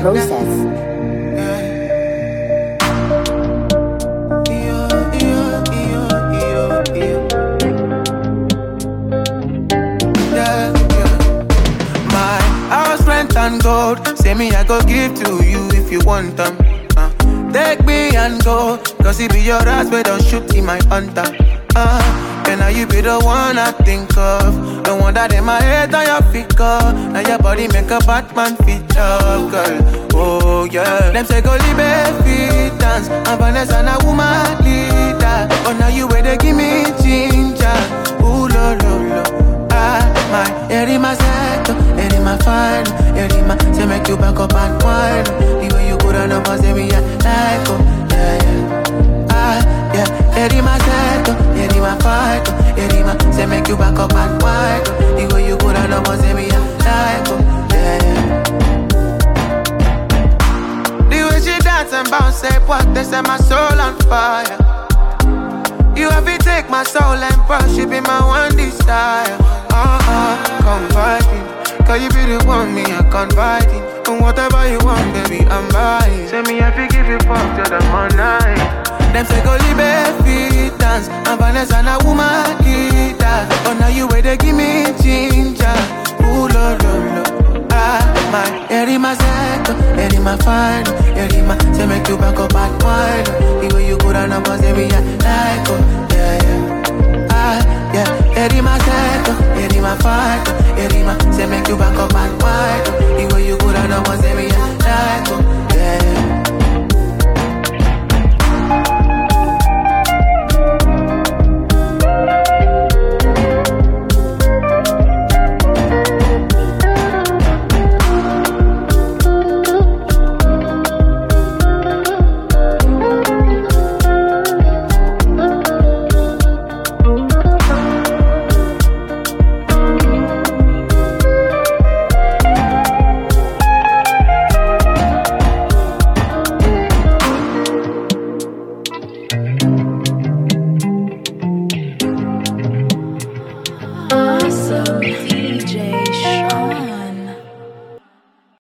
process. And gold, say me I go give to you if you want them. Take me and go, cause it be your ass where don't shoot in my hunter. And now you be the one I think of, the one that in my head on your figure. Now your body make a Batman feature, girl. Oh yeah. Them say go libe fit dance, and Vanessa na woman leader. But now you where they give me ginger. Ooh lo lo lo. My Erima sector, Erima fine, Erima say make you back up and wine. The way you go down the bus, say me I like yeah yeah. Yeah, Erima sector, Erima fine, Erima say make you back up and wine. The way you go down the bus, say me I like yeah. The way she dance and bounce, say what they say my soul on fire. You have to take my soul and brush, you be my one desire. Confiding, cause you be the one me I confiding. And whatever you want, baby, I'm buying. Say me I fi give you fuck till the morning. Them say go libe fit dance, and Vanessa na woman guitar. But now you where they give me ginger. Ooh lo lo lo. My Erima sector, Erima fine, Erima say make you back up and wine. The way you go down the bus, baby, I like yeah. Yeah, Erima sector, Erima fight, Erima say make you back up and wide. The way you go down the ones, baby, I like yeah.